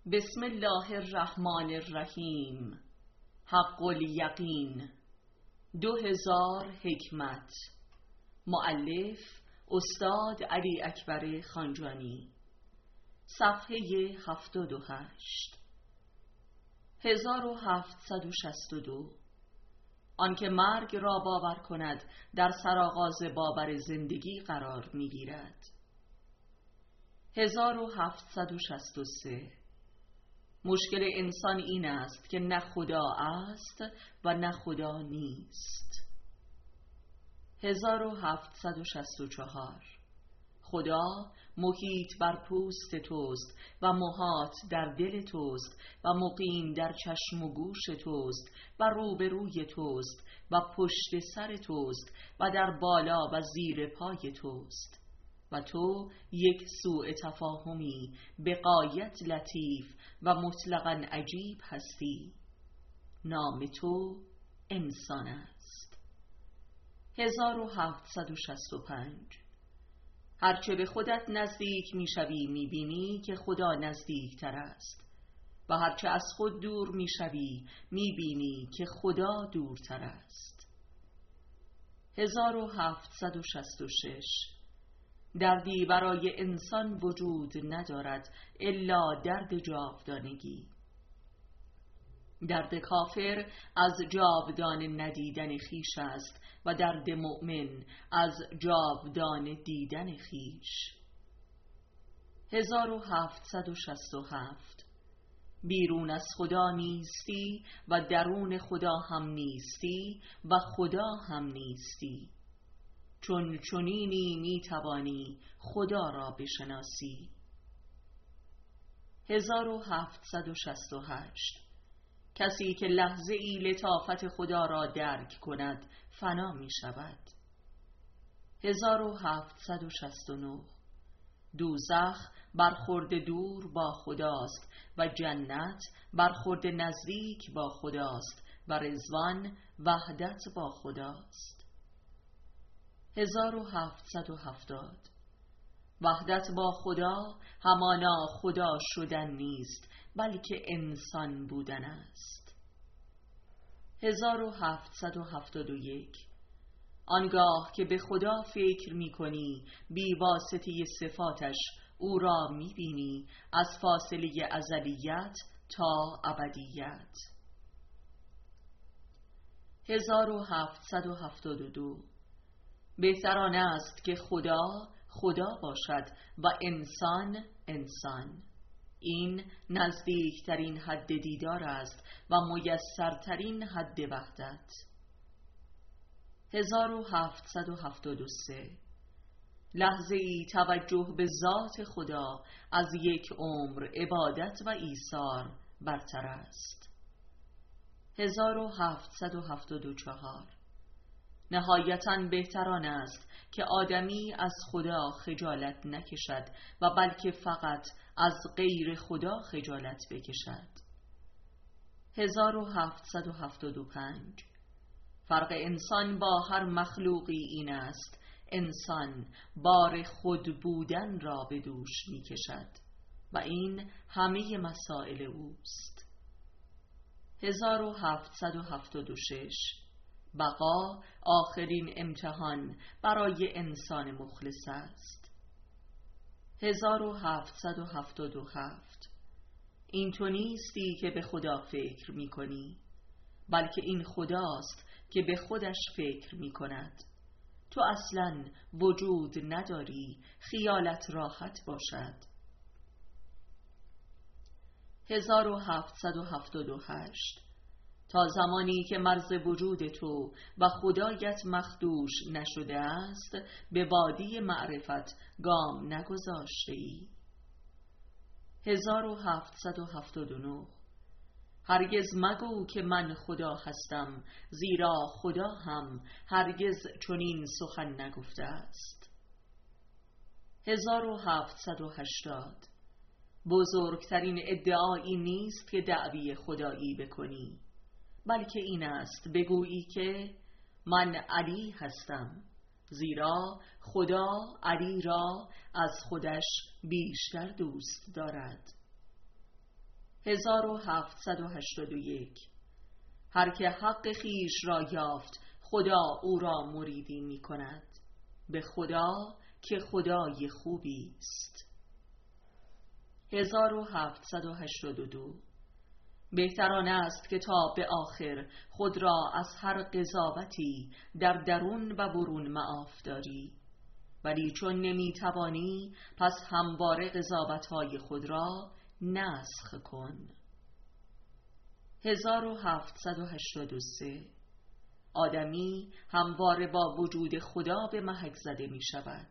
بسم الله الرحمن الرحیم. حق الیقین. 2000 حکمت. مؤلف استاد علی اکبر خانجانی. صفحه 78. 1762. آنکه مرگ را باور کند در سرآغاز باور زندگی قرار می‌گیرد. 1763. مشکل انسان این است که نه خدا است و نه خدا نیست. 1764. خدا محیط بر پوست توست و محاط در دل توست و مقیم در چشم و گوش توست و روبروی توست و پشت سر توست و در بالا و زیر پای توست و تو یک سوء تفاهمی به غایت لطیف و مطلقاً عجیب هستی. نام تو انسان است. 1765. هرچه به خودت نزدیک میشوی میبینی که خدا نزدیکتر است و هرچه از خود دور میشوی میبینی که خدا دورتر است. 1766. دردی برای انسان وجود ندارد الا درد جاودانگی. درد کافر از جاودان ندیدن خیش است و درد مؤمن از جاودان دیدن خیش. 1767. بیرون از خدا نیستی و درون خدا هم نیستی و خدا هم نیستی. چون چنینی میتوانی خدا را بشناسی. 1768. کسی که لحظه ای لطافت خدا را درک کند فنا می شود. 1769. دوزخ برخورد دور با خداست و جنت برخورد نزدیک با خداست و رضوان وحدت با خداست. 1770. وحدت با خدا همانا خدا شدن نیست بلکه انسان بودن است. 1771. آنگاه که به خدا فکر می کنی بی واسطه صفاتش او را می بینی از فاصله ازلیت تا ابدیت. 1772. بهتر آن است که خدا خدا باشد و انسان انسان. این نزدیکترین حد دیدار است و میسرترین حد وحدت. 1773. لحظه ای توجه به ذات خدا از یک عمر عبادت و ایثار برتر است. 1774. نهایتاً بهتر آن است که آدمی از خدا خجالت نکشد و بلکه فقط از غیر خدا خجالت بکشد. 1775. فرق انسان با هر مخلوقی این است انسان بار خود بودن را به دوش می کشد و این همه مسائل اوست. 1776. بقا آخرین امتحان برای انسان مخلص است. 1777. این تو نیستی که به خدا فکر می کنی بلکه این خداست که به خودش فکر می کند. تو اصلاً وجود نداری، خیالت راحت باشد. 1778. تا زمانی که مرز وجود تو و خدایت مخدوش نشده است به وادی معرفت گام نگذاشته ای. 1779. هرگز مگو که من خدا هستم زیرا خدا هم هرگز چنین سخن نگفته است. 1780. بزرگترین ادعایی نیست که دعوی خدایی بکنی بلکه این است بگویی که من علی هستم زیرا خدا علی را از خودش بیشتر دوست دارد. 1781. هر که حق خیش را یافت خدا او را مریدی می کند، به خدا که خدای خوبی است. 1782. بهتر آن است که تا به آخر خود را از هر قضاوتی در درون و برون معاف داری، ولی چون نمی توانی پس همواره قضاوت‌های خود را نسخ کن. 1783. آدمی همواره با وجود خدا به محک زده می شود.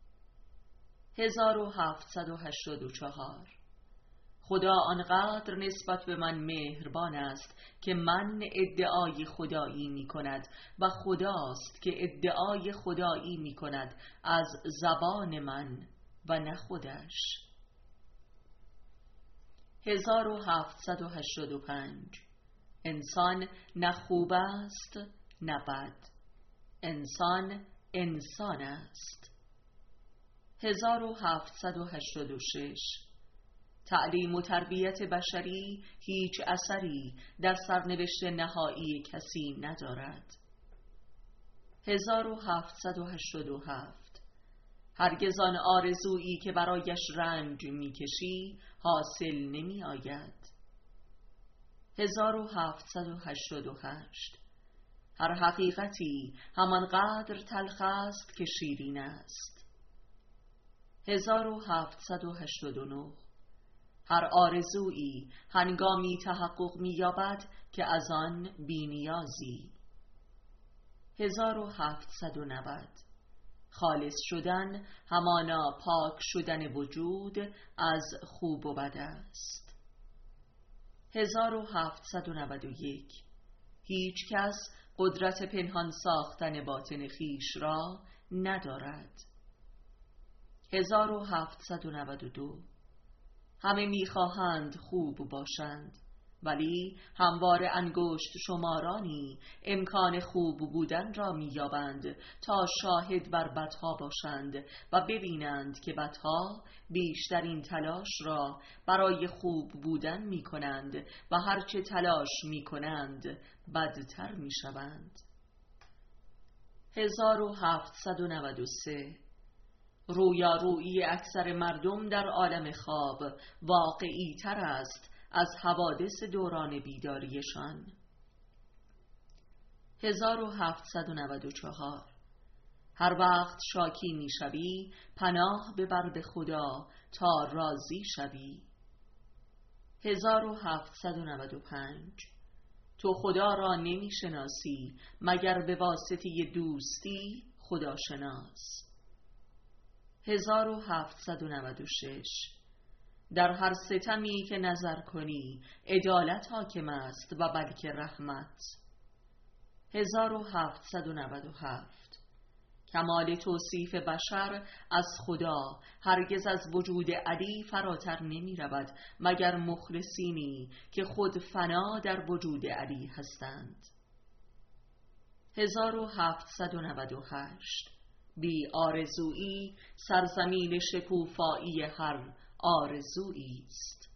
1784. خدا آنقدر نسبت به من مهربان است که من ادعای خدایی می کند و خداست که ادعای خدایی می کند از زبان من و نه خودش. 1785. انسان نه خوب است نه بد، انسان انسان است. 1786. تعلیم و تربیت بشری هیچ اثری در سرنوشت نهایی کسی ندارد. 1787. هرگز آن آرزویی که برایش رنج می‌کشی حاصل نمی آید. 1788. هر حقیقتی همانقدر تلخ است که شیرین است. 1789. هر آرزویی هنگامی تحقق می‌یابد که از آن بی‌نیازی. 1790. خالص شدن همانا پاک شدن وجود از خوب و بد است. 1791. هیچ کس قدرت پنهان ساختن باطن خیش را ندارد. 1792. همه می‌خواهند خوب باشند، ولی همواره انگشت شمارانی امکان خوب بودن را می‌یابند تا شاهد بر بدها باشند و ببینند که بدها بیشترین تلاش را برای خوب بودن می‌کنند و هرچه تلاش می‌کنند بدتر می‌شوند. 1793. رویارویی اکثر مردم در عالم خواب واقعی تر است از حوادث دوران بیداریشان. 1794. هر وقت شاکی می شوی پناه ببر به خدا تا راضی شوی. 1795. تو خدا را نمی شناسی مگر به واسطه دوستی خداشناس. 1796. در هر ستمی که نظر کنی عدالت حاکم است و بلکه رحمت. 1797. کمال توصیف بشر از خدا هرگز از وجود علی فراتر نمی رود مگر مخلصینی که خود فنا در وجود علی هستند. 1798. بی آرزویی سرزمین شکوفایی هر آرزویی است.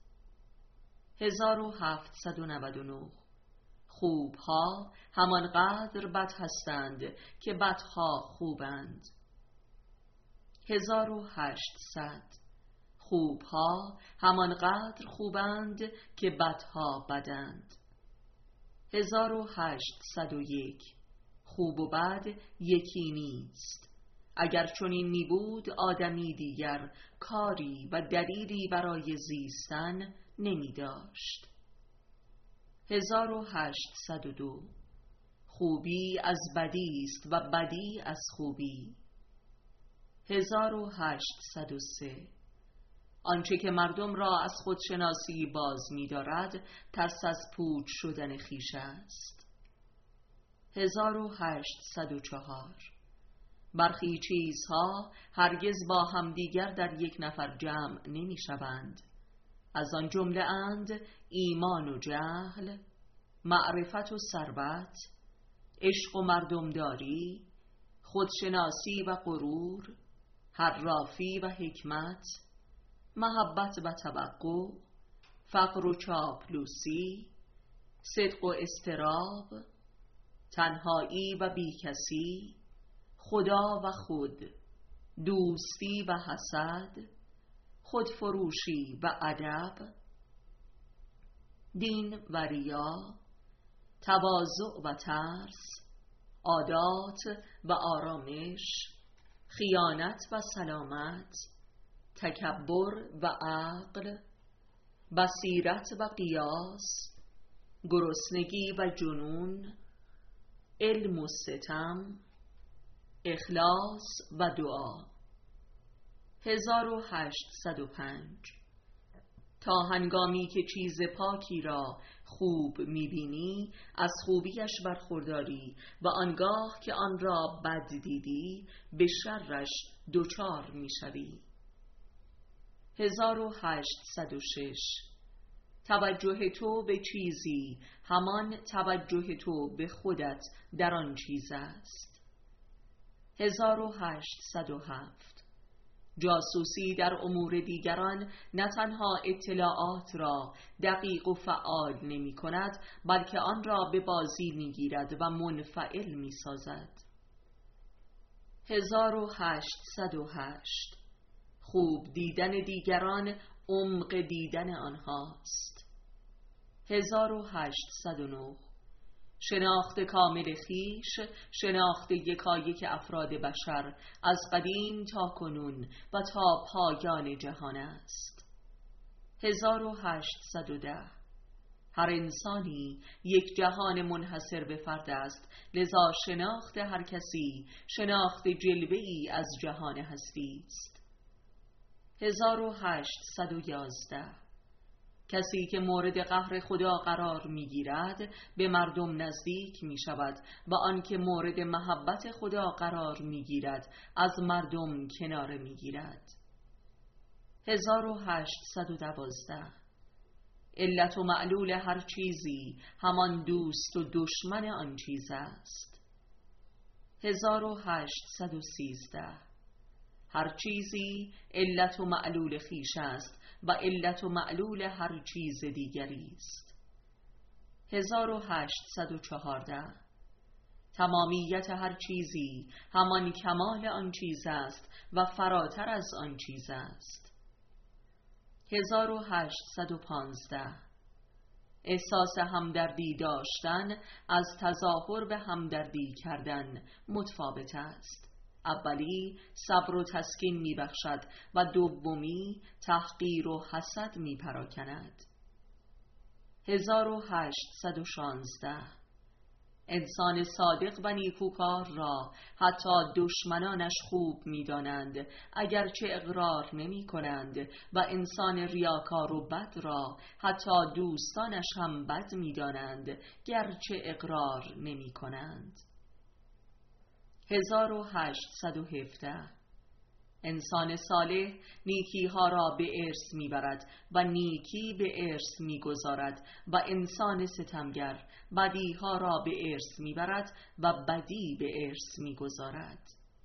1799. خوبها همانقدر بد هستند که بدها خوبند. 1800. خوبها همانقدر خوبند که بدها بدند. 1801. خوب و بد یکی نیست. اگر چنین می بود آدمی دیگر کاری و دلیلی برای زیستن نمی داشت. 1802. خوبی از بدی است و بدی از خوبی. 1803. آنچه که مردم را از خودشناسی باز می دارد ترس از پوچ شدن خویش است. 1804. برخی چیزها هرگز با همدیگر در یک نفر جمع نمی شوند. از آن جمله اند ایمان و جهل، معرفت و ثروت، عشق و مردمداری، خودشناسی و غرور، حرافی و حکمت، محبت و توقع، فقر و چاپلوسی، صدق و اضطراب، تنهایی و بیکسی، خدا و خود، دوستی و حسد، خودفروشی و ادب، دین و ریا، تواضع و ترس، عادات و آرامش، خیانت و سلامت، تکبر و عقل، بصیرت و قیاس، گرسنگی و جنون، علم و ستم، اخلاص و دعا. 1805. تا هنگامی که چیز پاکی را خوب می‌بینی از خوبیش برخورداری و آنگاه که آن را بد دیدی به شرش دچار می‌شوی. 1806. توجه تو به چیزی همان توجه تو به خودت در آن چیز است. 1807. جاسوسی در امور دیگران نه تنها اطلاعات را دقیق و فعال نمی کند بلکه آن را به بازی می گیرد و منفعل می سازد. 1808. خوب دیدن دیگران عمق دیدن آنهاست. 1809. شناخت کامل خویش شناخت یکایک افراد بشر از قدیم تا کنون و تا پایان جهان است. 1810. هر انسانی یک جهان منحصر به فرد است، لذا شناخت هر کسی شناخت جلوه‌ای از جهان هستی است. 1811. کسی که مورد قهر خدا قرار می‌گیرد به مردم نزدیک می‌شود و آنکه مورد محبت خدا قرار می‌گیرد از مردم کناره می‌گیرد. 1812. علت و معلول هر چیزی همان دوست و دشمن آن چیز است. 1813. هر چیزی علت و معلول خویش است و علت و معلول هر چیز دیگری است. 1814. تمامیت هر چیزی همان کمال آن چیز است و فراتر از آن چیز است. 1815. احساس همدردی داشتن از تظاهر به همدردی کردن متفاوت است. اولی صبر و تسکین می بخشد و دومی تحقیر و حسد می پراکند. 1816. انسان صادق و نیکوکار را حتی دشمنانش خوب می دانند اگرچه اقرار نمی کنند و انسان ریاکار و بد را حتی دوستانش هم بد می دانند گرچه اقرار نمی کنند. 1817. انسان صالح نیکی ها را به ارث میبرد و نیکی به ارث میگذارد و انسان ستمگر بدی ها را به ارث میبرد و بدی به ارث میگذارد.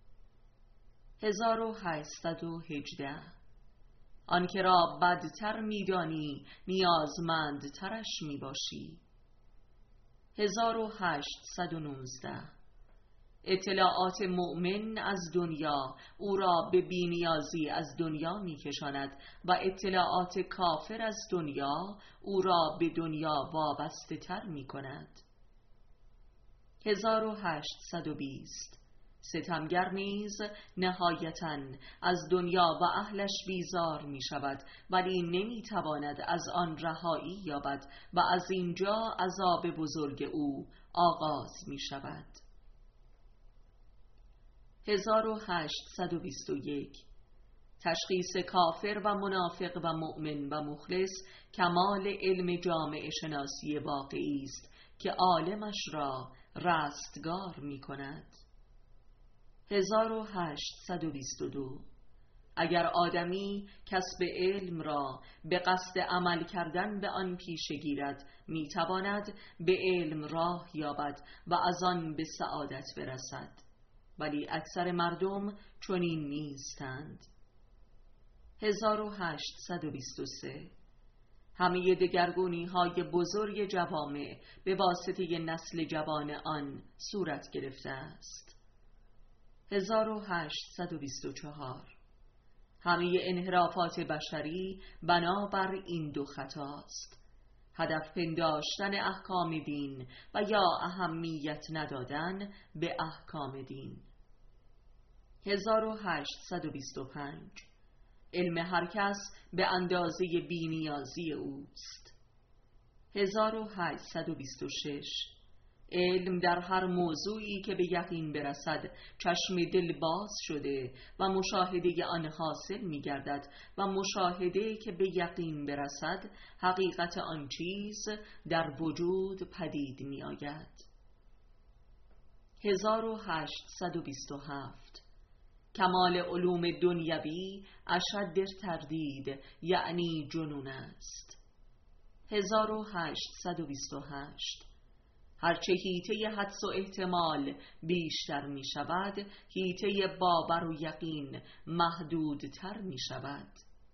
1818. آنکه را بدتر میدانی نیازمندترش میباشی. 1819. اطلاعات مؤمن از دنیا او را به بی‌نیازی از دنیا می‌کشاند و اطلاعات کافر از دنیا او را به دنیا وابسته تر می‌کند. 1820. ستمگر نیز نهایتاً از دنیا و اهلش بیزار می‌شود ولی نمی‌تواند از آن رهایی یابد و از اینجا عذاب بزرگ او آغاز می‌شود. 1821. تشخیص کافر و منافق و مؤمن و مخلص کمال علم جامعه شناسی واقعی است که عالمش را رستگار می کند. 1822. اگر آدمی کسب علم را به قصد عمل کردن به آن پیشه گیرد می تواند به علم راه یابد و از آن به سعادت برسد، ولی اکثر مردم چنین نیستند. 1823. همه دگرگونی های بزرگ جوامع به واسطه نسل جوان آن صورت گرفته است. 1824 همه انحرافات بشری بنابر این دو خطاست: هدف پنداشتن احکام دین و یا اهمیت ندادن به احکام دین. 1825 علم هر کس به اندازه بی‌نیازی اوست. 1826 علم در هر موضوعی که به یقین برسد چشم دل باز شده و مشاهده آن حاصل می گردد و مشاهده که به یقین برسد حقیقت آن چیز در وجود پدید می آید. 1827 کمال علوم دنیوی اشد تردید یعنی جنون است. 1828 هرچه حیطه حدس و احتمال بیشتر می شود، حیطه باور و یقین محدودتر می شود.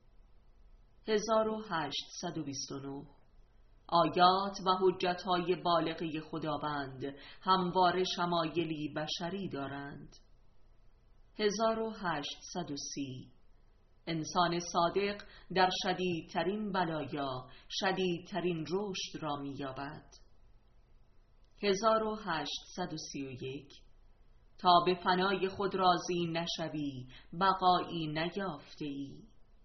1829 آیات و حجتهای بالغه خداوند همواره شمایلی بشری دارند. 1830 انسان صادق در شدیدترین بلایا شدیدترین رشد را می یابد. 1831 تا به فنای خود راضی نشوی بقایی نیافته ای.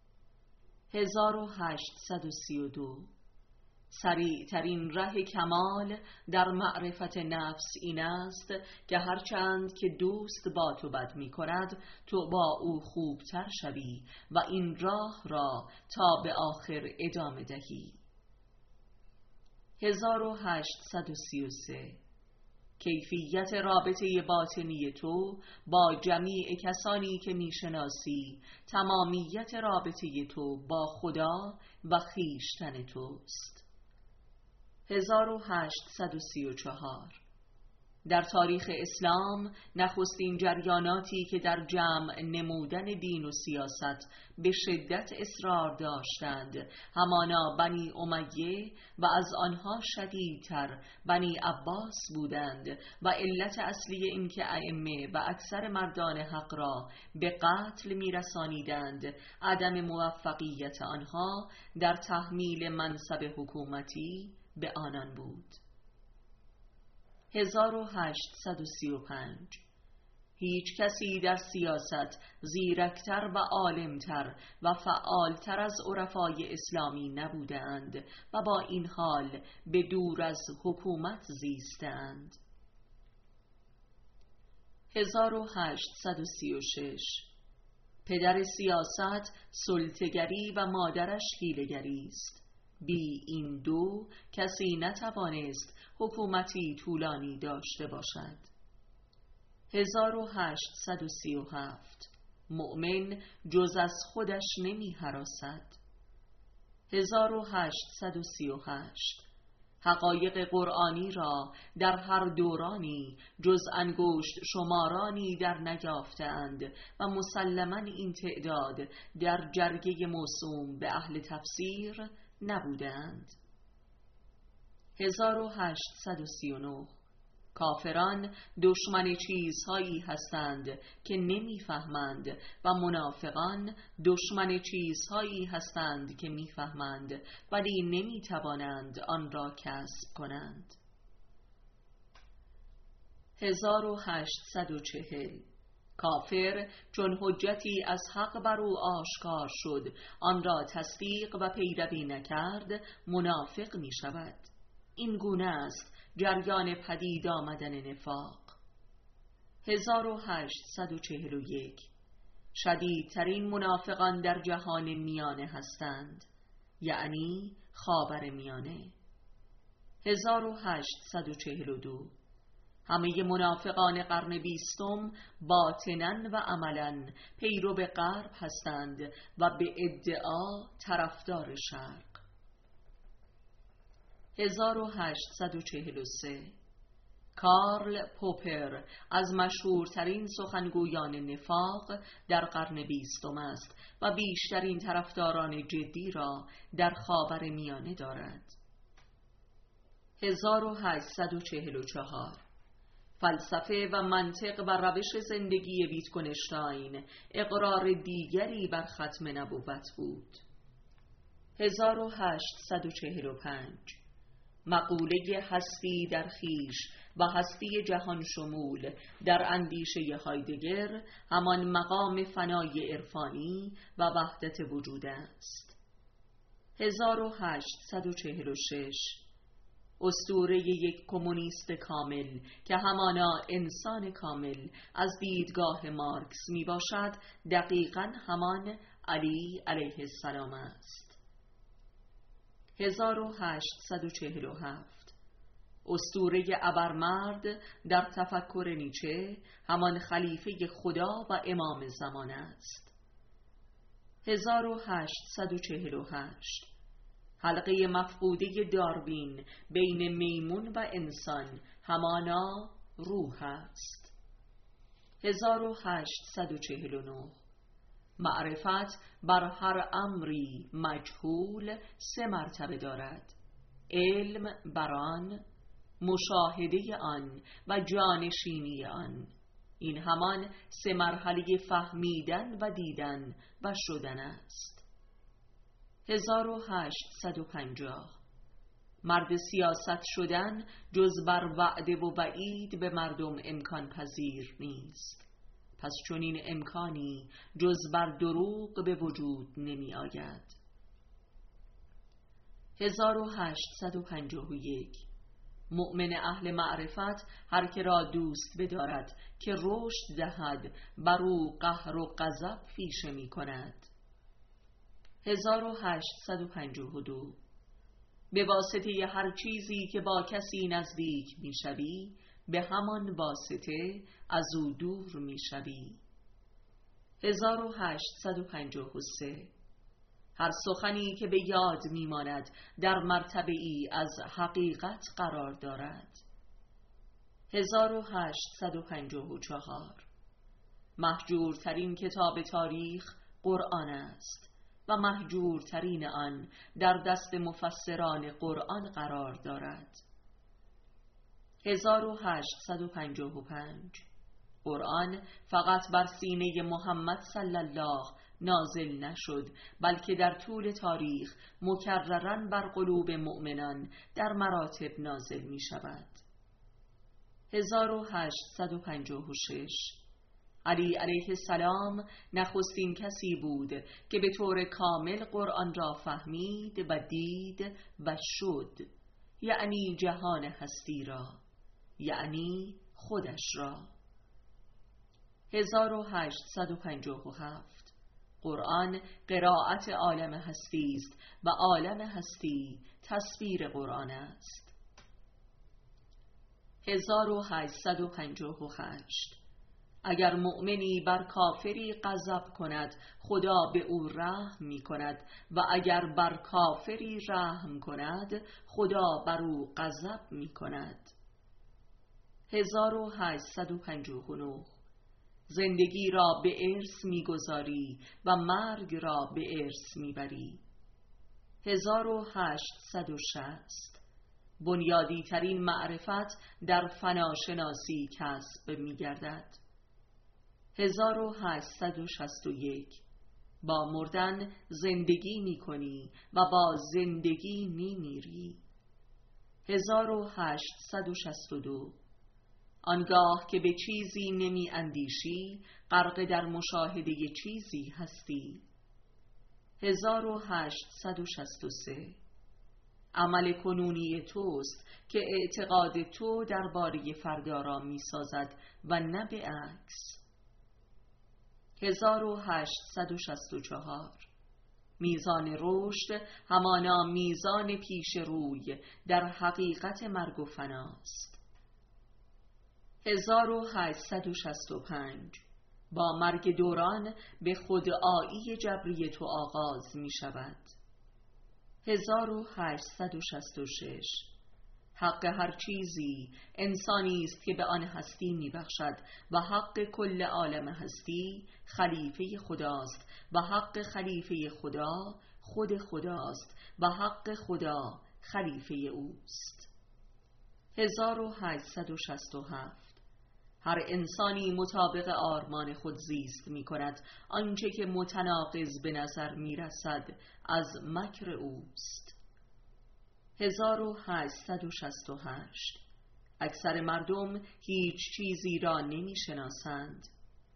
1832 سریعترین ره کمال در معرفت نفس این است که هرچند که دوست با تو بد می کند تو با او خوبتر شوی و این راه را تا به آخر ادامه دهی. 1833 کیفیت رابطه باطنی تو با جمیع کسانی که میشناسی تمامیت رابطه تو با خدا و خویشتن توست. 1834 در تاریخ اسلام نخستین جریاناتی که در جمع نمودن دین و سیاست به شدت اصرار داشتند همانا بنی امیه و از آنها شدیدتر بنی عباس بودند و علت اصلی این که ائمه و اکثر مردان حق را به قتل میرسانیدند عدم موفقیت آنها در تحمیل منصب حکومتی به آنان بود. 1835 هیچ کسی در سیاست زیرکتر و عالمتر و فعالتر از عرفای اسلامی نبودند و با این حال به دور از حکومت زیستند. 1836 پدر سیاست سلطه‌گری و مادرش حیله‌گری است. بی این دو کسی نتوانست حکومتی طولانی داشته باشد. 1837 مؤمن جز از خودش نمی هراسد. 1838 حقایق قرآنی را در هر دورانی جز انگشت شمارانی در نیافتند و مسلماً این تعداد در جرگه موسوم به اهل تفسیر نبودند. 1839 کافران دشمن چیزهایی هستند که نمیفهمند و منافقان دشمن چیزهایی هستند که میفهمند ولی نمیتوانند آن را کسب کنند. 1840 کافر چون حجتی از حق بر او آشکار شد آن را تصدیق و پیروی نکرد منافق می شود. این گونه است جریان پدید آمدن نفاق. 1841 شدیدترین منافقان در جهان میانه هستند، یعنی خاور میانه. 1842 همه منافقان قرن 20 باطناً و عملاً پیرو به غرب هستند و به ادعا طرفدار شرق. 1843 کارل پوپر از مشهورترین سخنگویان نفاق در قرن 20 است و بیشترین طرفداران جدی را در خاورمیانه دارد. 1844 فلسفه و منطق و روش زندگی ویتگنشتاین اقرار دیگری بر ختم نبوت بود. 1845 مقوله هستی در خویش و هستی جهان شمول در اندیشه هایدگر همان مقام فنای عرفانی و وحدت وجود است. 1846 اسطوره یک کمونیست کامل که همانا انسان کامل از دیدگاه مارکس می باشد دقیقاً همان علی علیه السلام است. 1847 اسطوره ابرمرد در تفکر نیچه همان خلیفه خدا و امام زمان است. 1848 حلقه مفقوده داروین بین میمون و انسان همانا روح است. 1849 معرفت بر هر امری مجهول 3 مرتبه دارد: علم بر آن، مشاهده آن و جانشینی آن. این همان 3 مرحله فهمیدن و دیدن و شدن است. 1850 مرد سیاست شدن جز بر وعده و وعید به مردم امکان پذیر نیست، پس چنین امکانی جز بر دروغ به وجود نمی آید. 1851 مؤمن اهل معرفت هر که را دوست بدارد که رشد دهد بر او قهر و غضب پیشه می کند. 1852 به واسطه هر چیزی که با کسی نزدیک می شوی به همان واسطه از او دور می شوی. 1853 هر سخنی که به یاد می ماند در مرتبه ای از حقیقت قرار دارد. 1854 مهجورترین کتاب تاریخ قرآن است و مهجورترین آن در دست مفسران قرآن قرار دارد. 1855 قرآن فقط بر سینه محمد صلی الله نازل نشد، بلکه در طول تاریخ مکرراً بر قلوب مؤمنان در مراتب نازل می شود. 1856 علی علیه السلام نخستین کسی بود که به طور کامل قرآن را فهمید و دید و شد، یعنی جهان هستی را، یعنی خودش را. 1857 قرآن قرائت عالم هستی است و عالم هستی تصویر قرآن است. 1858 اگر مؤمنی بر کافری غضب کند خدا به او رحم می کند و اگر بر کافری رحم کند خدا بر او غضب می کند. 1859 زندگی را به ارث می‌گذاری و مرگ را به ارث می‌بری. 1860 بنیادی ترین معرفت در فناشناسی کسب می‌گردد. 1861 با مردن زندگی می‌کنی و با زندگی می‌میری. 1862 آنگاه که به چیزی نمی اندیشی غرق در مشاهده چیزی هستی. 1863 عمل کنونی توست که اعتقاد تو درباره فردا را می سازد و نه به عکس. 1864 میزان رشد همانا میزان پیش روی در حقیقت مرگ و فناست. 1865 با مرگ دوران به خودآیی جبری تو آغاز می شود. 1866 حق هر چیزی انسانی است که به آن هستی میبخشد و حق کل عالم هستی خلیفه خداست و حق خلیفه خدا خود خداست و حق خدا خلیفه اوست. 1867. هر انسانی مطابق آرمان خود زیست می کند. آنچه که متناقض به نظر می رسد از مکر اوست. 1868. اکثر مردم هیچ چیزی را نمی شناسند.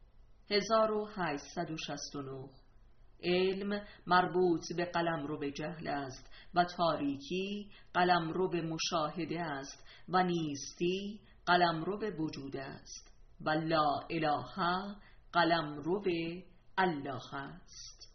1869. علم مربوط به قلمرو به جهل است و تاریکی قلمرو به مشاهده است و نیستی قلمرو به وجود است و لا اله قلمرو به الله است.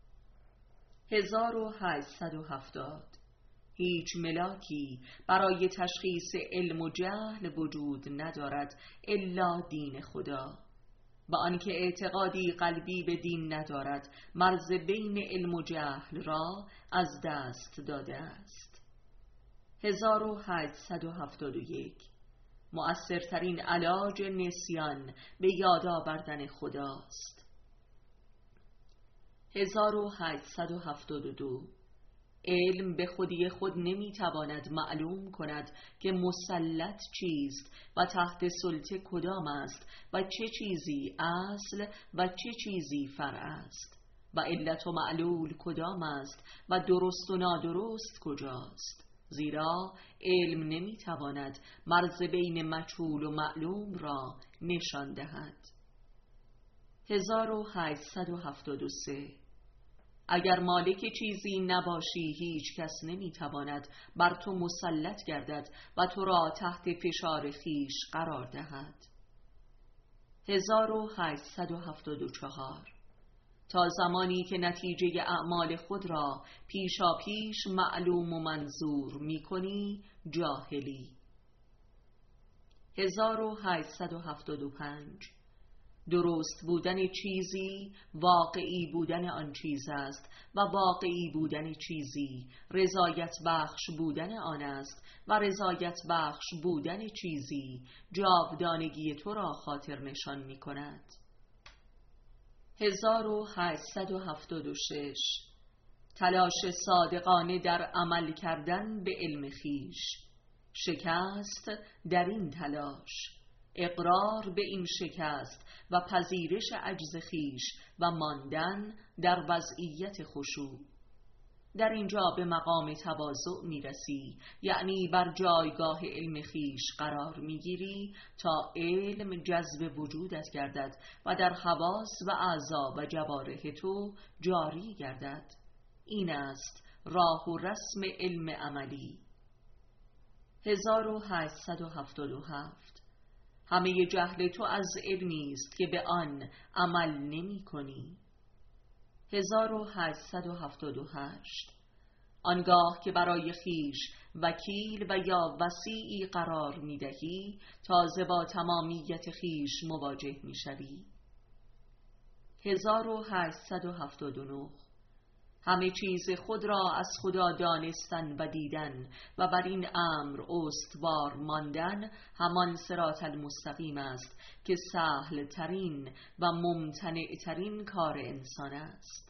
1870. هیچ ملاکی برای تشخیص علم و جهل وجود ندارد الا دین خدا، و آنکه اعتقادی قلبی به دین ندارد مرز بین علم و جهل را از دست داده است. 1871. مؤثرترین علاج نسیان به یاد آوردن خداست. 1872. علم به خودی خود نمیتواند معلوم کند که مسلط چیست و تحت سلطه کدام است و چه چیزی اصل و چه چیزی فرع است و علت و معلول کدام است و درست و نادرست کجاست، زیرا علم نمیتواند مرز بین مجهول و معلوم را نشان دهد. 1873. اگر مالک چیزی نباشی هیچ کس نمیتواند بر تو مسلط گردد و تو را تحت فشار خیش قرار دهد. 1874. تا زمانی که نتیجه اعمال خود را پیشا پیش معلوم و منظور می کنی جاهلی. 1875. درست بودن چیزی واقعی بودن آن چیز است و واقعی بودن چیزی رضایت بخش بودن آن است و رضایت بخش بودن چیزی جاودانگی تو را خاطر نشان می کند. 1876. تلاش صادقانه در عمل کردن به علم خیش، شکست در این تلاش، اقرار به این شکست و پذیرش عجز خیش و ماندن در وضعیت خشوع. در اینجا به مقام تواضع میرسی، یعنی بر جایگاه علم خیش قرار میگیری تا علم جذب وجودت گردد و در حواس و اعضا و جوارح تو جاری گردد. این است راه و رسم علم عملی. 1877. همه جهل تو از علمی است که به آن عمل نمی کنی. 1878. آنگاه که برای خیش وکیل و یا وصیی قرار می دهی تازه با تمامیت خیش مواجه می شوی. 1879. همه چیز خود را از خدا دانستن و دیدن و بر این امر استوار ماندن همان صراط المستقیم است که سهل ترین و ممتنع ترین کار انسان است.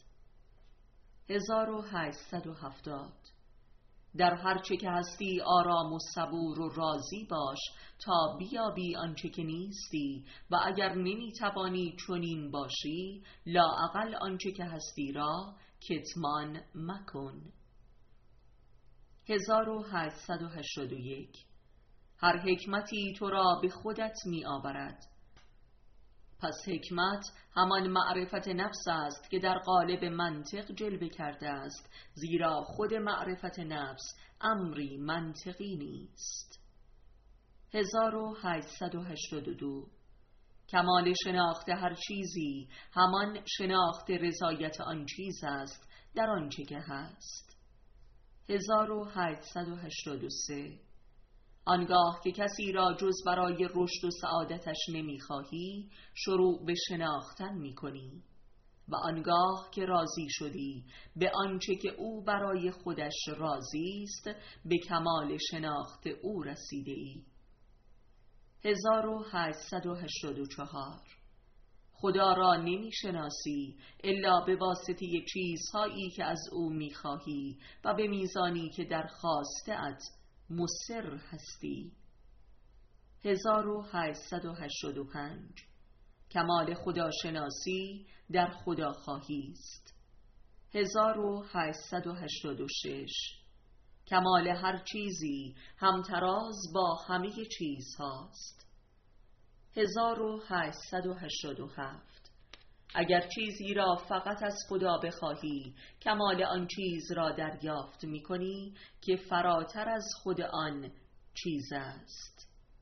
1870. در هر چه که هستی آرام و صبور و راضی باش تا بیابی آنچه که نیستی، و اگر نمیتوانی چنین باشی لااقل آنچه که هستی را کتمان مکن. 1881. هر حکمتی تو را به خودت می آورد. پس حکمت همان معرفت نفس است که در قالب منطق جلوه کرده است، زیرا خود معرفت نفس امری منطقی نیست. 1882. کمال شناخت هر چیزی همان شناخت رضایت آن چیز است در آنچه که هست. 1883. آنگاه که کسی را جز برای رشد و سعادتش نمیخواهی شروع به شناختن میکنی. و آنگاه که راضی شدی به آنچه که او برای خودش راضی است، به کمال شناخت او رسیده ای. 1884. خدا را نمی شناسی الا به واسطه چیزهایی که از او می خواهی و به میزانی که در خواسته‌ات مصر هستی. 1885. کمال خداشناسی در خداخواهی است. 1886. کمال هر چیزی همتراز با همه چیزهاست. 1887. اگر چیزی را فقط از خدا بخواهی، کمال آن چیز را دریافت می کنی که فراتر از خود آن چیز است.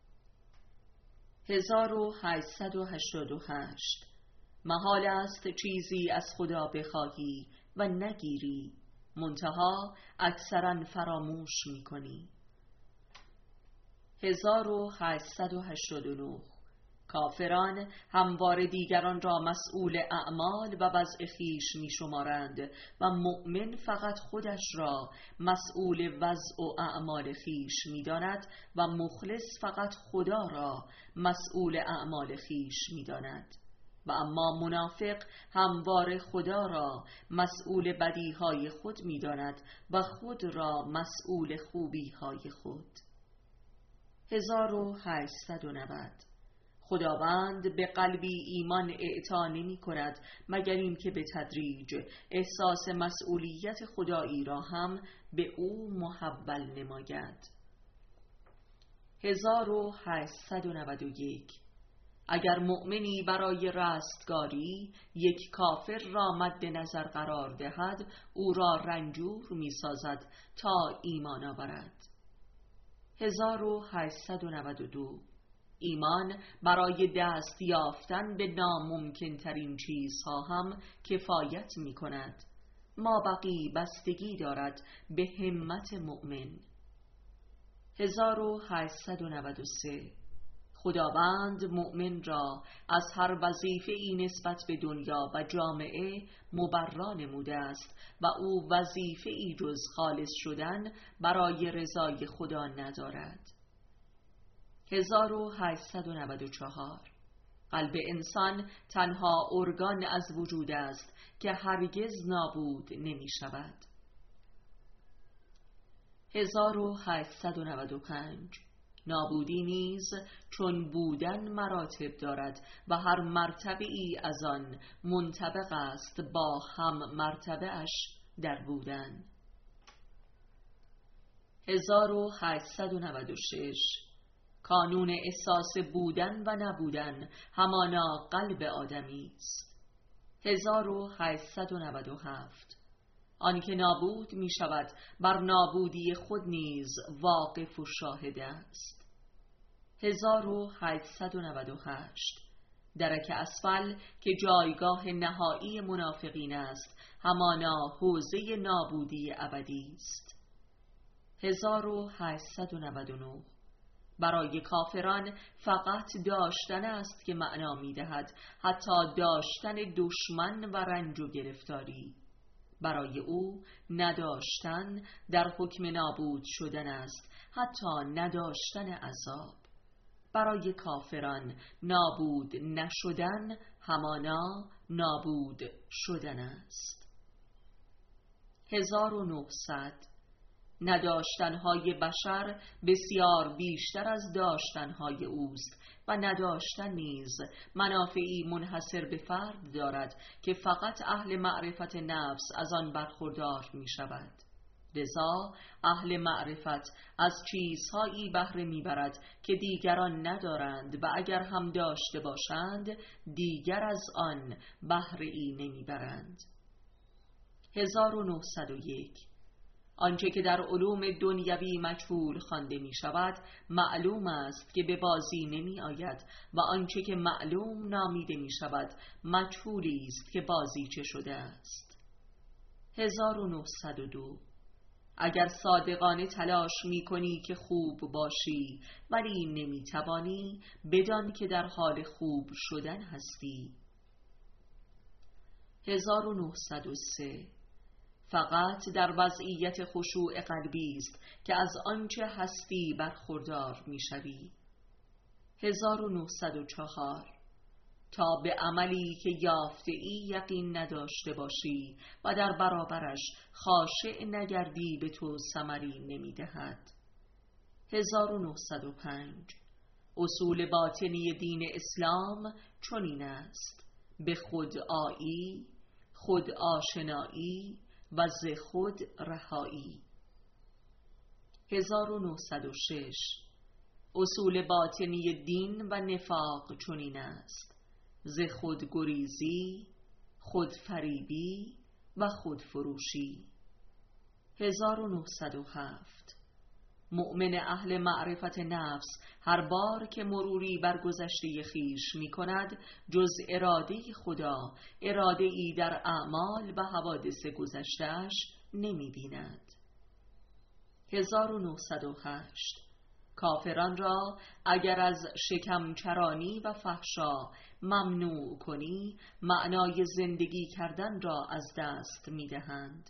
1888. محال است چیزی از خدا بخواهی و نگیری، منتها اکثرا فراموش می کنی. 1889. کافران همواره دیگران را مسئول اعمال و وضع خویش می شمارند و مؤمن فقط خودش را مسئول وضع و اعمال خویش می داند و مخلص فقط خدا را مسئول اعمال خویش می داند. و اما منافق همواره خدا را مسئول بدیهای خود می داند و خود را مسئول خوبیهای خود. 1890. خداوند به قلبی ایمان اعطا نمی کند مگر این که به تدریج احساس مسئولیت خدایی را هم به او محول نماید. 1891. اگر مؤمنی برای رستگاری یک کافر را مد نظر قرار دهد، او را رنجور می سازد تا ایمان آورد. 1892. ایمان برای دست یافتن به ناممکن ترین چیزها هم کفایت می کند. ما بقی بستگی دارد به همت مؤمن. 1893. خداوند مؤمن را از هر وظیفه‌ای نسبت به دنیا و جامعه مبرا نموده است و او وظیفه‌ای جز خالص شدن برای رضای خدا ندارد. 1894. قلب انسان تنها ارگان از وجود است که هرگز نابود نمی شود. 1895. نابودی نیز چون بودن مراتب دارد و هر مرتبه ای از آن منطبق است با هم مرتبه اش در بودن. 1896. کانون احساس بودن و نبودن همانا قلب آدمی است. 1897. آنکه نابود می شود بر نابودی خود نیز واقف و شاهد است. 1898. درک اسفل که جایگاه نهایی منافقین است همانا حوزه نابودی ابدی است. 1899. برای کافران فقط داشتن است که معنا می دهد، حتی داشتن دشمن و رنج و گرفتاری. برای او نداشتن در حکم نابود شدن است، حتی نداشتن عذاب. برای کافران نابود نشدن همانا نابود شدن است. 1900. نداشتنهای بشر بسیار بیشتر از داشتنهای اوست و نداشتن نیز منافعی منحصر به فرد دارد که فقط اهل معرفت نفس از آن برخوردار می شود. لذا اهل معرفت از چیزهایی بهره می برد که دیگران ندارند و اگر هم داشته باشند دیگر از آن بهره ای نمی برند. 1901. آنچه که در علوم دنیوی مجهول خوانده می شود معلوم است که به بازی نمی آید و آنچه که معلوم نامیده می شود مجهولی است که بازی چه شده است. 1902. اگر صادقانه تلاش می کنی که خوب باشی ولی نمی توانی، بدان که در حال خوب شدن هستی. 1903 فقط در وضعیت خشوع قلبی است که از آنچه هستی برخوردار می‌شوی. 1904 تا به عملی که یافته‌ای یقین نداشته باشی و در برابرش خاشع نگردی به تو ثمری نمی‌دهد. 1905 اصول باطنی دین اسلام چنین است: به خود آیی، خود آشنایی و ز خود رهایی. 1906 اصول باطنی دین و نفاق چنین است: ز خود گریزی، خود فریبی و خود فروشی. 1907 مؤمن اهل معرفت نفس هر بار که مروری بر گذشته خویش می کند، جز اراده خدا اراده ای در اعمال و حوادث گذشته‌اش نمی بیند. 1908 کافران را اگر از شکمچرانی و فحشا ممنوع کنی، معنای زندگی کردن را از دست می دهند.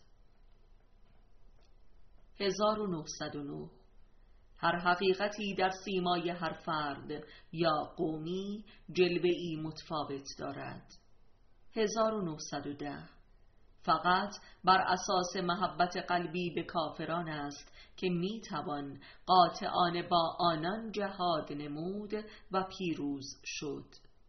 1909 هر حقیقتی در سیمای هر فرد یا قومی جلوه‌ای متفاوت دارد. 1910 فقط بر اساس محبت قلبی به کافران است که می توان قاطعانه با آنان جهاد نمود و پیروز شد.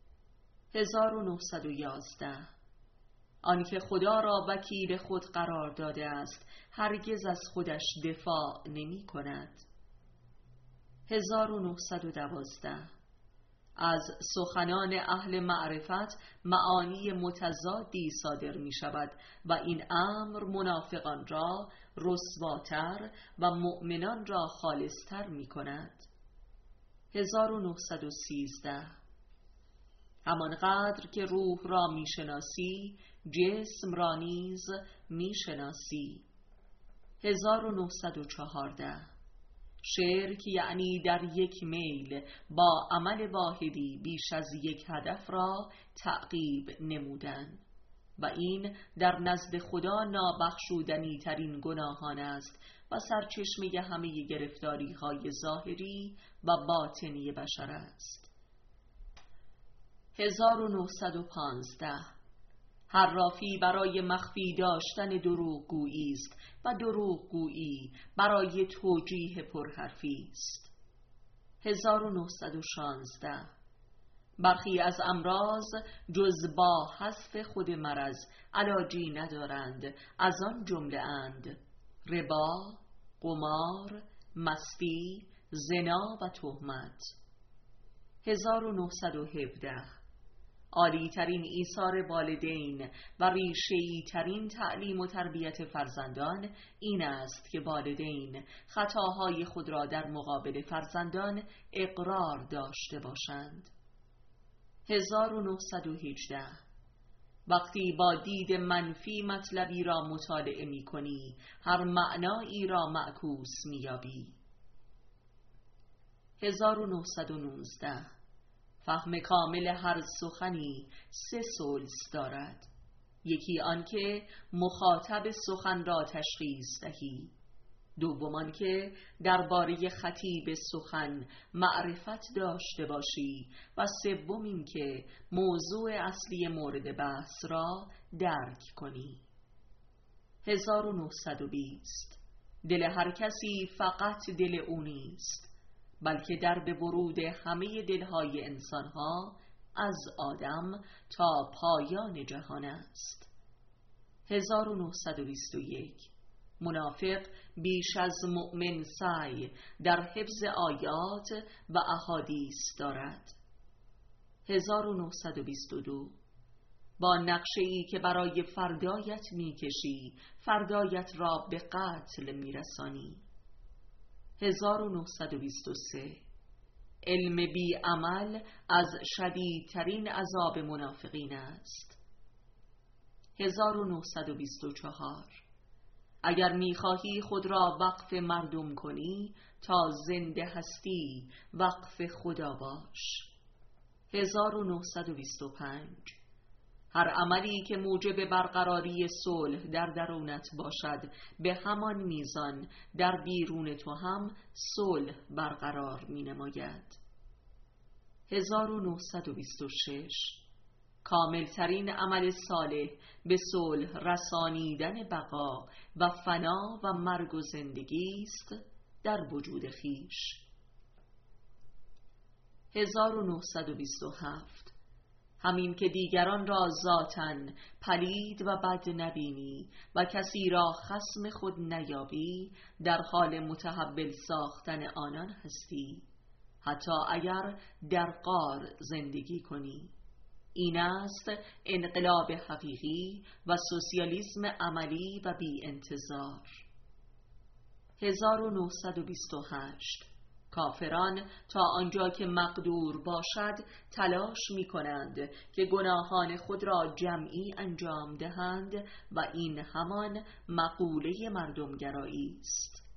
1911 آنکه خدا را وکیل خود قرار داده است هرگز از خودش دفاع نمی کند. 1912 از سخنان اهل معرفت معانی متضادی صادر می شود و این امر منافقان را رسواتر و مؤمنان را خالصتر می کند. 1913 همانقدر که روح را می شناسی، جسم را نیز می شناسی. 1914 شرک یعنی در یک میل با عمل واحدی بیش از یک هدف را تعقیب نمودن و این در نزد خدا نابخشودنی ترین گناهان است و سرچشمه همه گرفتاری های ظاهری و باطنی بشر است. 1915 حرافی برای مخفی داشتن دروغگویی است و دروغگویی برای توجیه پرحرفی است. 1916 برخی از امراض جز با حذف خود مرض علاجی ندارند، از آن جمله اند ربا، قمار، مستی، زنا و تهمت. 1917 عالی ترین ایثار والدین و ریشه‌ای ترین تعلیم و تربیت فرزندان این است که والدین خطاهای خود را در مقابل فرزندان اقرار داشته باشند. 1918 وقتی با دید منفی مطلبی را مطالعه می کنی، هر معنایی را معکوس می یابی. 1919 فهم کامل هر سخنی 3 ثلث دارد: یکی آنکه مخاطب سخن را تشخیص دهی، دوم آنکه درباره خطیب سخن معرفت داشته باشی و سوم اینکه موضوع اصلی مورد بحث را درک کنی. 1920 دل هر کسی فقط دل او نیست، بلکه در به ورود همه دلهای انسانها از آدم تا پایان جهان است. 1921 منافق بیش از مؤمن سعی در حفظ آیات و احادیث دارد. 1922 با نقشه‌ای که برای فردایت می‌کشی، فردایت را به قتل می‌رسانی. 1923 علم بی عمل از شدیدترین عذاب منافقین است. 1924 اگر می‌خواهی خود را وقف مردم کنی، تا زنده هستی وقف خدا باش. 1925 هر عملی که موجب برقراری صلح در درونت باشد به همان میزان در بیرون تو هم صلح برقرار می نماید. 1926 کاملترین عمل صالح به صلح رسانیدن بقا و فنا و مرگ و زندگی است در وجود خویش. 1927 همین که دیگران را ذاتاً پلید و بد نبینی و کسی را خصم خود نیابی، در حال متحول ساختن آنان هستی، حتی اگر در غار زندگی کنی. این است انقلاب حقیقی و سوسیالیسم عملی و بی انتظار. 1928 کافران تا آنجا که مقدور باشد تلاش می کنند که گناهان خود را جمعی انجام دهند و این همان مقوله مردمگرایی است.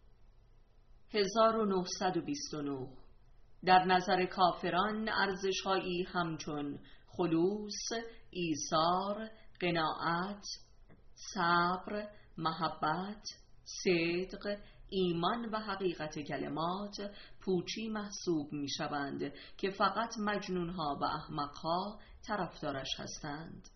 1929 در نظر کافران ارزش‌هایی همچون خلوص، ایثار، قناعت، صبر، محبت، صدق، ایمان و حقیقت کلمات پوچی محسوب می شوند که فقط مجنونها و احمقها طرفدارش هستند.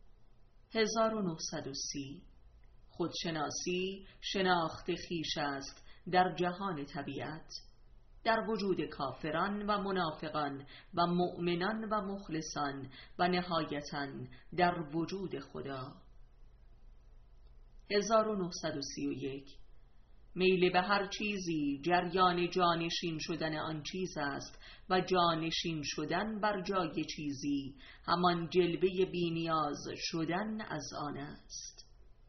1930 خودشناسی شناخت خویش است در جهان طبیعت، در وجود کافران و منافقان و مؤمنان و مخلصان و نهایتاً در وجود خدا. 1931 میل به هر چیزی جریان جانشین شدن آن چیز است و جانشین شدن بر جای چیزی همان جلوه بی‌نیاز شدن از آن است.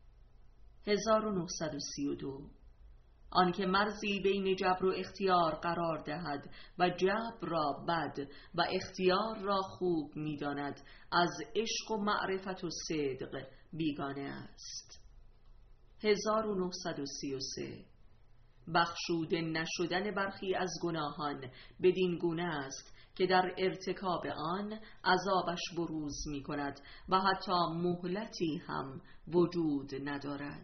1932 آنکه مرزی بین جبر و اختیار قرار دهد و جبر را بد و اختیار را خوب می‌داند، از عشق و معرفت و صدق بیگانه است. 1933 بخشوده نشدن برخی از گناهان بدین گونه است که در ارتکاب آن عذابش بروز می کند و حتی مهلتی هم وجود ندارد.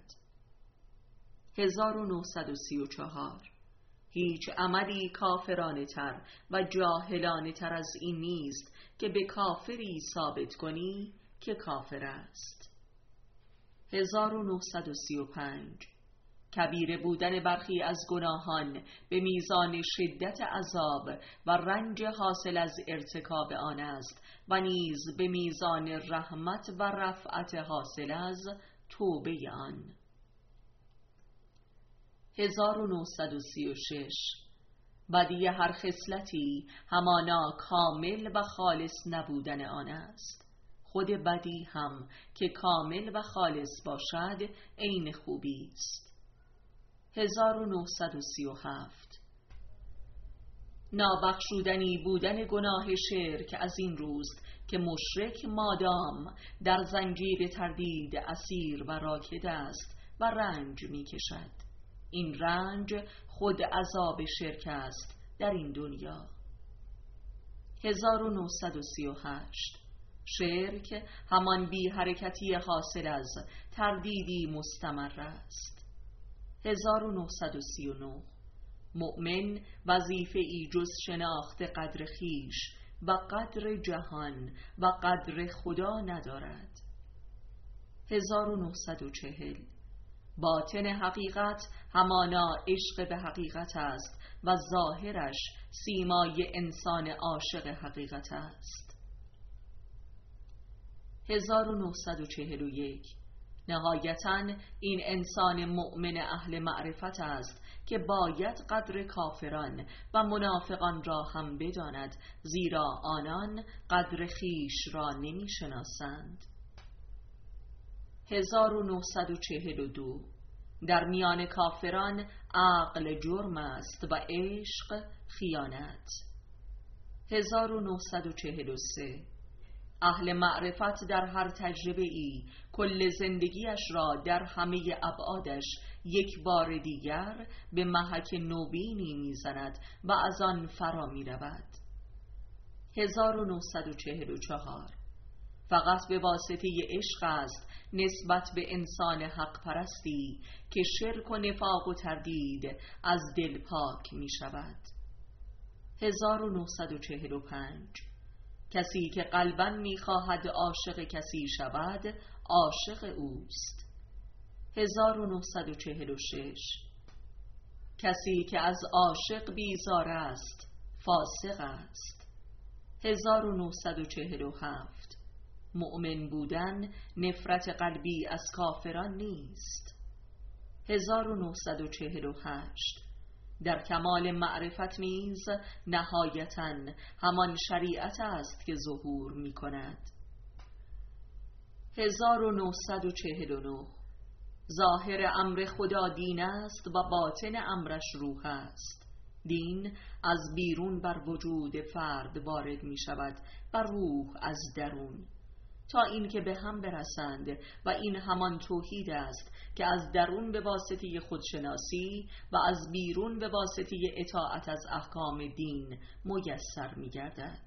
1934 هیچ عملی کافرانه تر و جاهلانه تر از این نیست که به کافری ثابت کنی که کافر است. 1935 کبیره بودن برخی از گناهان به میزان شدت عذاب و رنج حاصل از ارتکاب آن است و نیز به میزان رحمت و رفعت حاصل از توبه آن. 1936 بدی هر خصلتی همانا کامل و خالص نبودن آن است. خود بدی هم که کامل و خالص باشد عین خوبی است. 1937 نابخشودنی بودن گناه شرک از این روست که مشرک مادام در زنجیر تردید اسیر و راکد است و رنج می کشد. این رنج خود عذاب شرک است در این دنیا. 1938 شرک همان بی حرکتی حاصل از تردیدی مستمر است. 1939 مؤمن وظیفه ای جز شناخت قدر خیش و قدر جهان و قدر خدا ندارد. 1940 باطن حقیقت همانا عشق به حقیقت است و ظاهرش سیمای انسان عاشق حقیقت است. 1941 نهایتاً این انسان مؤمن اهل معرفت است که باید قدر کافران و منافقان را هم بداند، زیرا آنان قدر خیش را نمی شناسند. 1942 در میان کافران عقل جرم است و عشق خیانت. 1943 اهل معرفت در هر تجربه ای کل زندگیش را در همه ابعادش یک بار دیگر به محک نوبینی میزند و از آن فرا می رود. 1944 فقط به واسطه عشق است نسبت به انسان حق پرستی که شرک و نفاق و تردید از دل پاک می شود. 1945 کسی که قلباً می خواهد عاشق کسی شود عاشق اوست. 1946 کسی که از عاشق بیزار است فاسق است. 1947 مؤمن بودن نفرت قلبی از کافران نیست. 1948 در کمال معرفت نیز نهایتاً همان شریعت است که ظهور می کند. 1949 ظاهر امر خدا دین است و باطن امرش روح است. دین از بیرون بر وجود فرد وارد می شود و روح از درون، تا اینکه به هم برسند و این همان توحید است که از درون به واسطه خودشناسی و از بیرون به واسطه اطاعت از احکام دین میسر می گردد.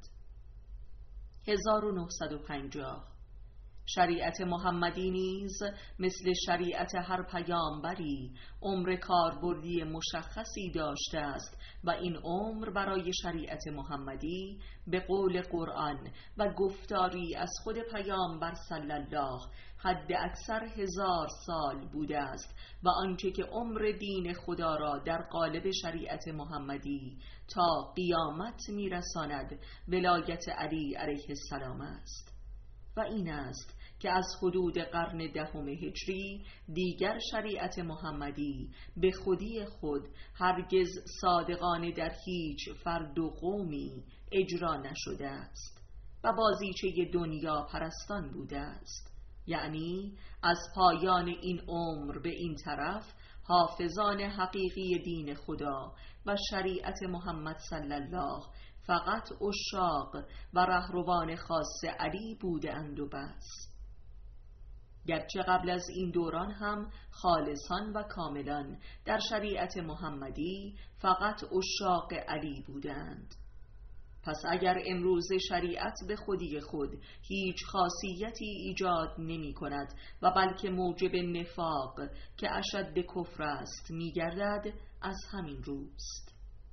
1950 شریعت محمدی نیز مثل شریعت هر پیامبری عمر کاربردی مشخصی داشته است و این عمر برای شریعت محمدی به قول قرآن و گفتاری از خود پیامبر صلی الله حد اکثر 1000 سال بوده است و آنچه که عمر دین خدا را در قالب شریعت محمدی تا قیامت میرساند ولایت علی علیه السلام است. و این است که از حدود قرن 10 هجری دیگر شریعت محمدی به خودی خود هرگز صادقانه در هیچ فرد و قومی اجرا نشده است و بازیچه دنیا پرستان بوده است. یعنی از پایان این عمر به این طرف حافظان حقیقی دین خدا و شریعت محمد صلی الله فقط عشاق و رهروان خاص علی بودند و بس. گرچه قبل از این دوران هم خالصان و کاملان در شریعت محمدی فقط عشاق علی بودند. پس اگر امروز شریعت به خودی خود هیچ خاصیتی ایجاد نمی کند و بلکه موجب نفاق که اشد کفر است می گردد، از همین روست.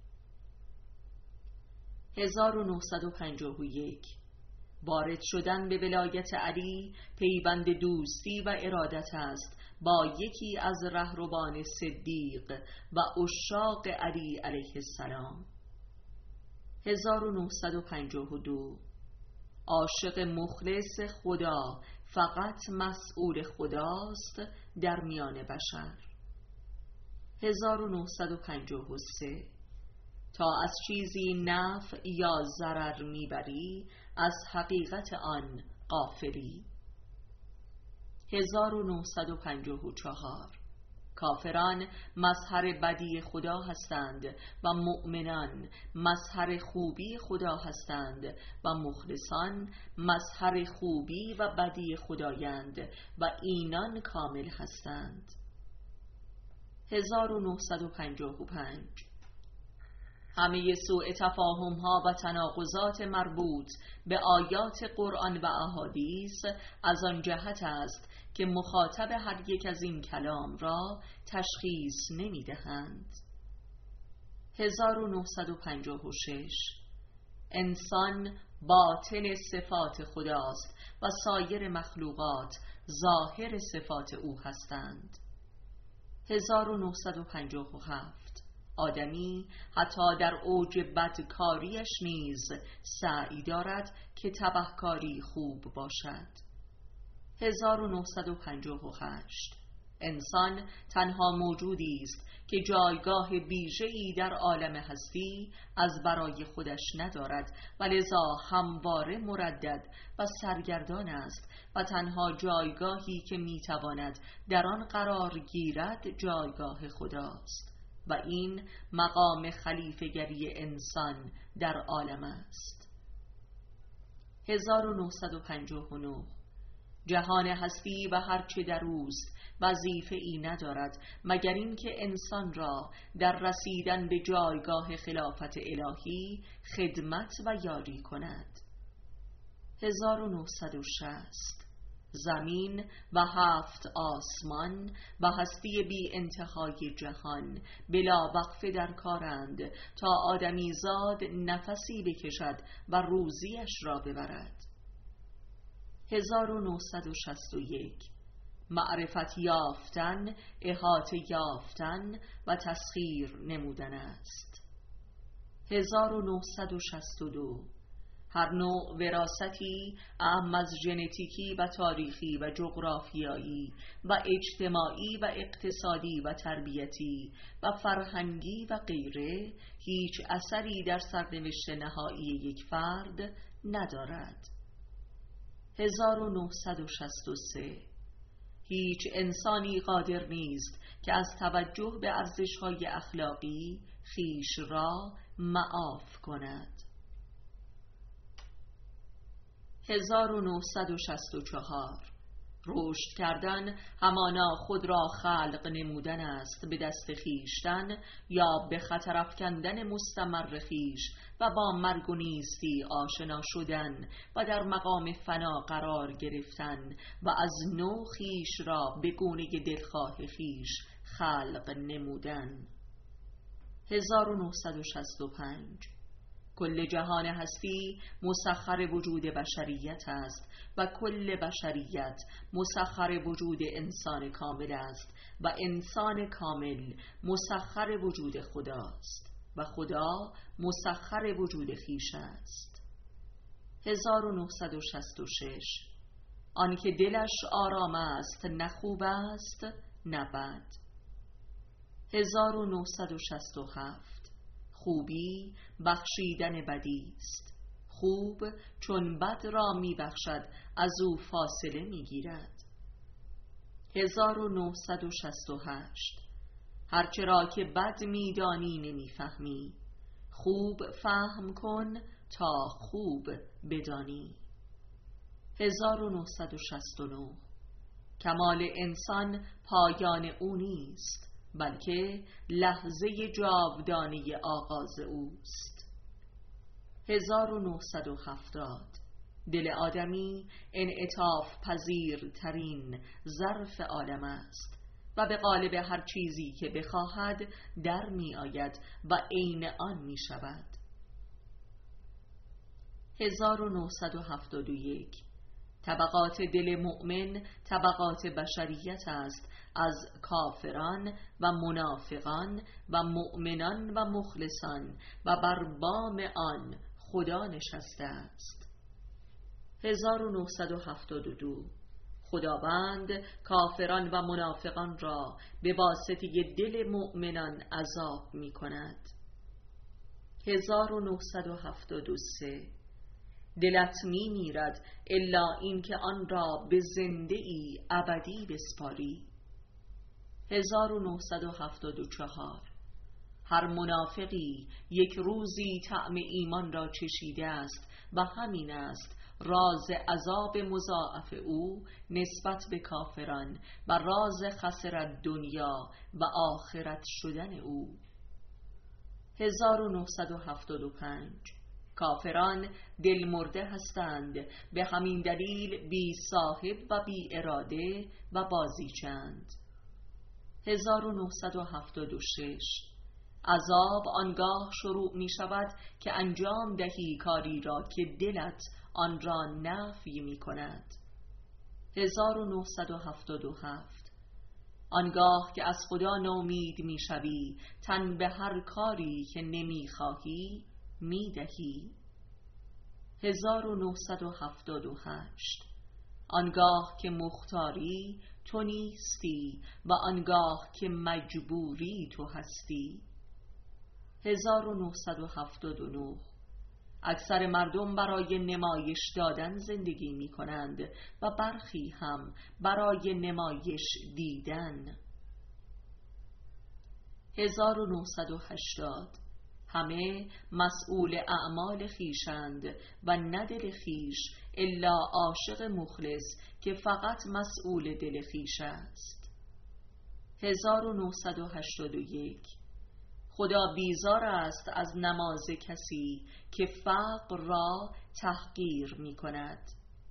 1951 وارد شدن به ولایت علی پیوند دوستی و ارادت است با یکی از رهروان صدیق و عشاق علی علیه السلام. 1952 عاشق مخلص خدا فقط مسئول خداست در میان بشر. 1953 تا از چیزی نفع یا ضرر میبری از حقیقت آن غافلی. 1954 کافران مظهر بدی خدا هستند و مؤمنان مظهر خوبی خدا هستند و مخلصان مظهر خوبی و بدی خدایند و اینان کامل هستند. 1955 همه سوء تفاهم ها و تناقضات مربوط به آیات قرآن و احادیث از آن جهت است که مخاطب هر یک از این کلام را تشخیص نمی دهند. 1956 انسان باطن صفات خداست و سایر مخلوقات ظاهر صفات او هستند. 1957 آدمی حتی در اوج بدکاریش نیز سعی دارد که تبهکاری خوب باشد. 1958 انسان تنها موجودی است که جایگاه ویژه‌ای در عالم هستی از برای خودش ندارد و لذا همواره مردد و سرگردان است و تنها جایگاهی که میتواند در آن قرار گیرد جایگاه خداست و این مقام خلیفه‌گری انسان در عالم است. 1959 جهان هستی و هرچه در اوست وظیفه ای ندارد مگر اینکه انسان را در رسیدن به جایگاه خلافت الهی خدمت و یاری کند. 1960 زمین و 7 آسمان و هستی بی انتهای جهان بلا وقفه در کارند تا آدمیزاد نفسی بکشد و روزیش را ببرد. 1961 معرفت یافتن، احاطه یافتن و تسخیر نمودن است. 1962 هر نوع وراثتی اعم از ژنتیکی و تاریخی و جغرافیایی و اجتماعی و اقتصادی و تربیتی و فرهنگی و غیره هیچ اثری در سرنوشت نهایی یک فرد ندارد. 1963 هیچ انسانی قادر نیست که از توجه به ارزش‌های اخلاقی خویش را معاف کند. 1964 رشد کردن همانا خود را خلق نمودن است به دست خویشتن یا به خطر افکندن مستمر خویش و با مرگ و نیستی آشنا شدن و در مقام فنا قرار گرفتن و از نو خویش را به گونه دلخواه خویش خلق نمودن. 1965 کل جهان هستی مسخر وجود بشریت است و کل بشریت مسخر وجود انسان کامل است و انسان کامل مسخر وجود خداست و خدا مسخر وجود خویش است. 1966 آنکه دلش آرام است نه خوب است نه بد. 1967 خوبی بخشیدن بدی است. خوب چون بد را می بخشد از او فاصله می گیرد. 1968 هرچه را که بد می دانی نمی فهمی خوب فهم کن تا خوب بدانی. 1969 کمال انسان پایان او نیست بلکه لحظه جاودانه آغاز اوست. 1970 دل آدمی انعطاف پذیرترین ظرف عالم است و به قالب هر چیزی که بخواهد در می آید و عین آن می شود. 1971 طبقات دل مؤمن طبقات بشریت است، از کافران و منافقان و مؤمنان و مخلصان و بر بام آن خدا نشسته است. 1972 خداوند کافران و منافقان را به واسطه دل مؤمنان عذاب می کند. 1973 دلت می میرد الا این که آن را به زنده ای ابدی بسپاری. 1974 هر منافقی یک روزی طعم ایمان را چشیده است و همین است راز عذاب مضاعف او نسبت به کافران و راز خسارت دنیا و آخرت شدن او. 1975 کافران دل مرده هستند، به همین دلیل بی صاحب و بی اراده و بازیچند. 1976 عذاب آنگاه شروع می شود که انجام دهی کاری را که دلت آن را نفی می کند. 1977 آنگاه که از خدا نومید می شوی تن به هر کاری که نمی خواهی می دهی. 1978 آنگاه که مختاری تو نیستی و آنگاه که مجبوری تو هستی. 1979 اکثر مردم برای نمایش دادن زندگی می کنند و برخی هم برای نمایش دیدن. 1980 همه مسئول اعمال خویشند و نه دل خویش الا عاشق مخلص که فقط مسئول دل خویش است. 1981 خدا بیزار است از نماز کسی که فقر را تحقیر می کند.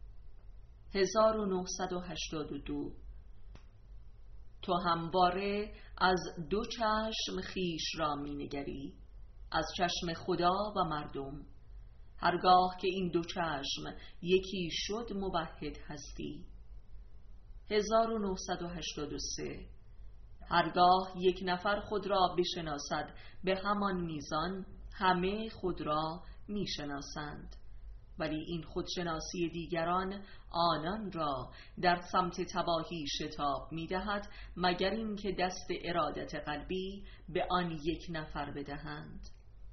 1982. تو همواره از دو چشم خیش را می نگری، از چشم خدا و مردم. هرگاه که این دو چشم یکی شد موحد هستی. 1983. هرگاه یک نفر خود را بشناسد به همان میزان همه خود را میشناسند، ولی این خودشناسی دیگران آنان را در سمت تباهی شتاب می‌دهد، مگر اینکه دست ارادت قلبی به آن یک نفر بدهند.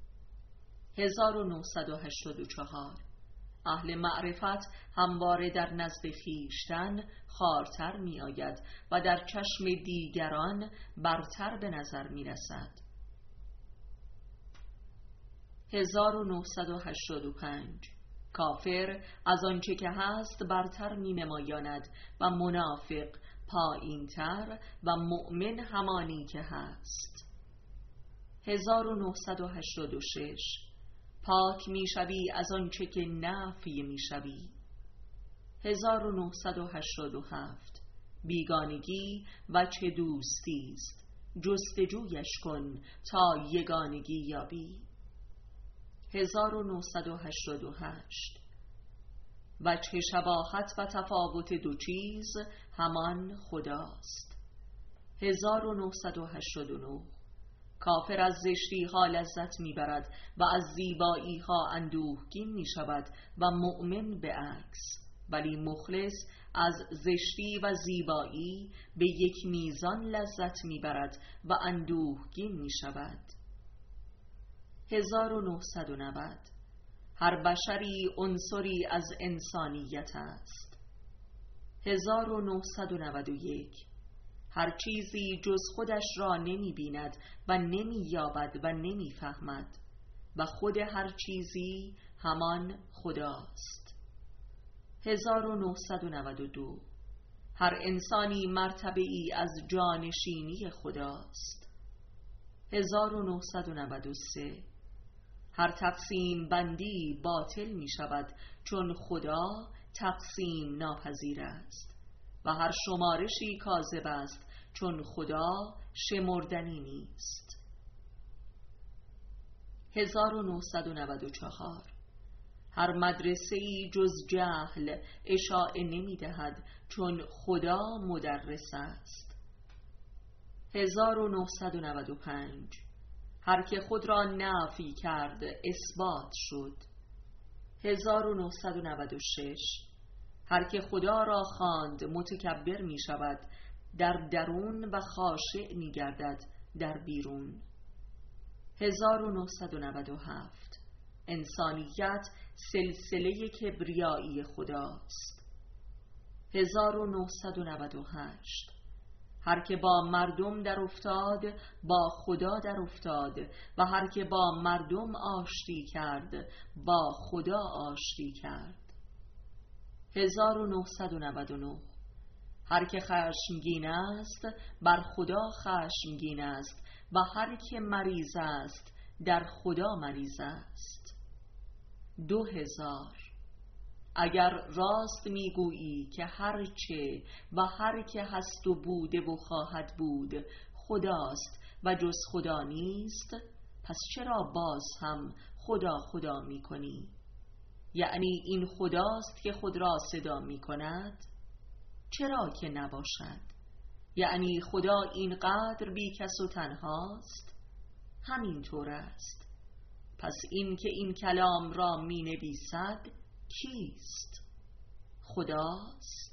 1984. اهل معرفت همواره در نزد خویشتن خوارتر می آید و در چشم دیگران برتر به نظر می رسد. 1985. کافر از آنچه که هست برتر می نمایاند و منافق پایینتر و مؤمن همانی که هست. 1986. پاک میشوی از آنچه که نفی میشوی. 1987. بیگانگی و چه دوستی است، جستجویش کن تا یگانگی یابی. 1988. و چه شباهت و تفاوت دو چیز همان خداست. 1989. کافر از زشتی ها لذت میبرد و از زیبایی ها اندوهگین میشود و مؤمن به عکس، ولی مخلص از زشتی و زیبایی به یک میزان لذت میبرد و اندوهگین میشود. 1990. هر بشری عنصری از انسانیت است. 1991. هر چیزی جز خودش را نمی بیند و نمی یابد و نمی فهمد و خود هر چیزی همان خداست. 1992. هر انسانی مرتبه ای از جانشینی خداست. 1993. هر تقسیم بندی باطل می شود چون خدا تقسیم ناپذیر است و هر شمارشی کاذب است چون خدا شمردنی نیست. 1994. هر مدرسه‌ای جز جهل اشاعه نمی دهد چون خدا مدرس است. 1995. هر که خود را نفی کرد اثبات شد. 1996. هر که خدا را خواند متکبر می شود در درون و خاشع می گردد در بیرون. 1997. انسانیت سلسله کبریایی خداست. 1998. هر که با مردم در افتاد با خدا در افتاد و هر که با مردم آشتی کرد با خدا آشتی کرد. 1999. هر که خشمگین است بر خدا خشمگین است و هر که مریض است در خدا مریض است. 2000. اگر راست میگویی که هر چه و هر که هست و بوده و خواهد بود خداست و جز خدا نیست، پس چرا باز هم خدا خدا میکنی؟ یعنی این خداست که خود را صدا میکند؟ چرا که نباشد؟ یعنی خدا اینقدر بی کس و تنهاست؟ همینطور است. پس این که این کلام را می نویسد کیست؟ خداست؟